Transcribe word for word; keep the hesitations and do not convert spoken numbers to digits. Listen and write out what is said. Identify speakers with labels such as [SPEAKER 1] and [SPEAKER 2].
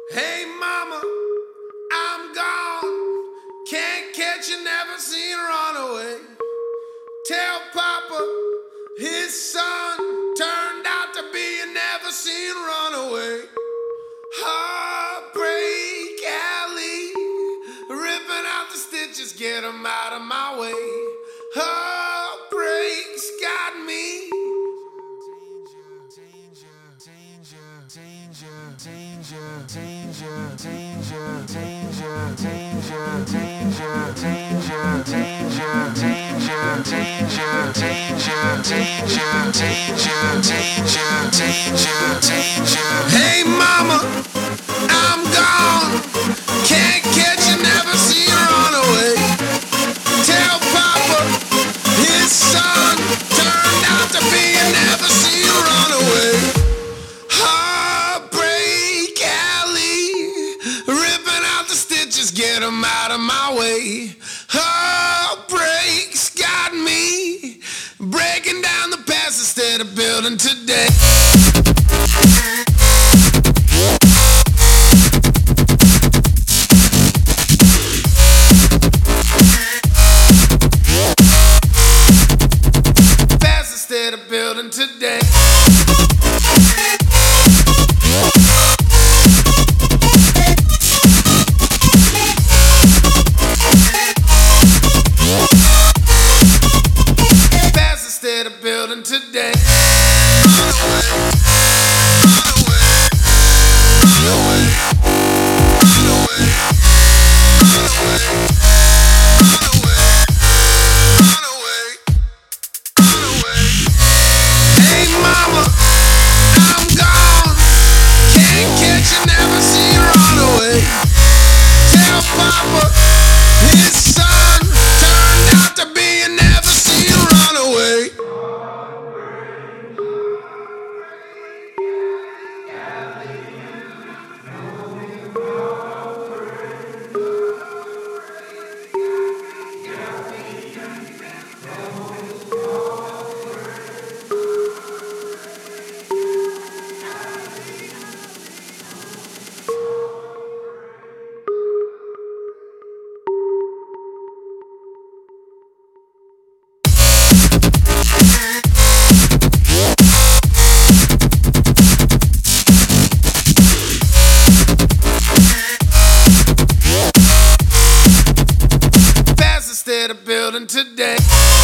[SPEAKER 1] Hey mama, I'm gone. Can't catch you, never seen run away. Tell papa his son turned out to be a never seen runaway. Heartbreak Alley, ripping out the stitches, get 'em out of my way. Heartbreak's got me. Hey mama, I'm gone. Can't catch you, never see you run away. Tell papa his son turned out to be a never see you run away. Heartbreak Alley, ripping out the stitches, get 'em out of my way. Heartbreak's got me, breaking down the past instead of building today. Past instead of building today. Instead of building today. Run away, run away, run away, run away, run away, run away, run away, run away. Hey mama, I'm gone. Can't catch you, never see you run away. Tell papa his son turned out to be a never see you run away. Instead of building today.